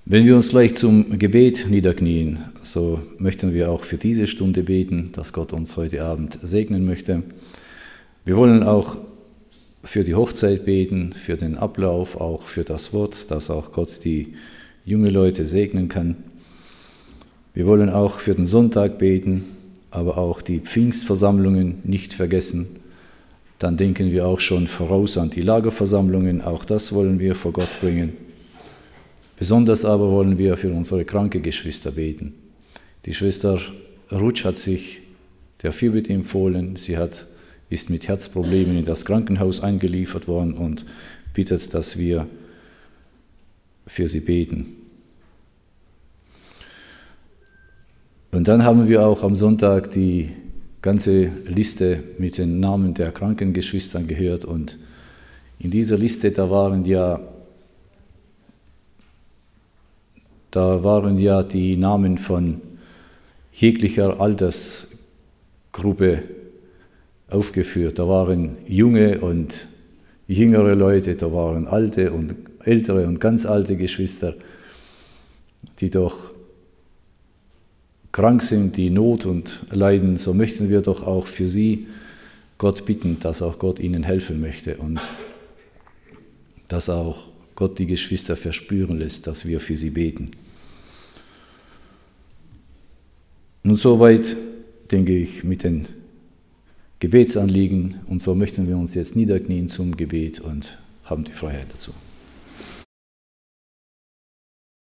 Wenn wir uns gleich zum Gebet niederknien, so möchten wir auch für diese Stunde beten, dass Gott uns heute Abend segnen möchte. Wir wollen auch für die Hochzeit beten, für den Ablauf, auch für das Wort, dass auch Gott die jungen Leute segnen kann. Wir wollen auch für den Sonntag beten, aber auch die Pfingstversammlungen nicht vergessen. Dann denken wir auch schon voraus an die Lagerversammlungen, auch das wollen wir vor Gott bringen. Besonders aber wollen wir für unsere kranke Geschwister beten. Die Schwester Rutsch hat sich der Fürbitte empfohlen. Sie ist mit Herzproblemen in das Krankenhaus eingeliefert worden und bittet, dass wir für sie beten. Und dann haben wir auch am Sonntag die ganze Liste mit den Namen der kranken Geschwister gehört. Und in dieser Liste, da waren ja die Namen von jeglicher Altersgruppe aufgeführt. Da waren junge und jüngere Leute, da waren alte und ältere und ganz alte Geschwister, die doch krank sind, die Not und leiden. So möchten wir doch auch für sie Gott bitten, dass auch Gott ihnen helfen möchte und dass auch Gott die Geschwister verspüren lässt, dass wir für sie beten. Nun soweit, denke ich, mit den Gebetsanliegen, und so möchten wir uns jetzt niederknien zum Gebet und haben die Freiheit dazu.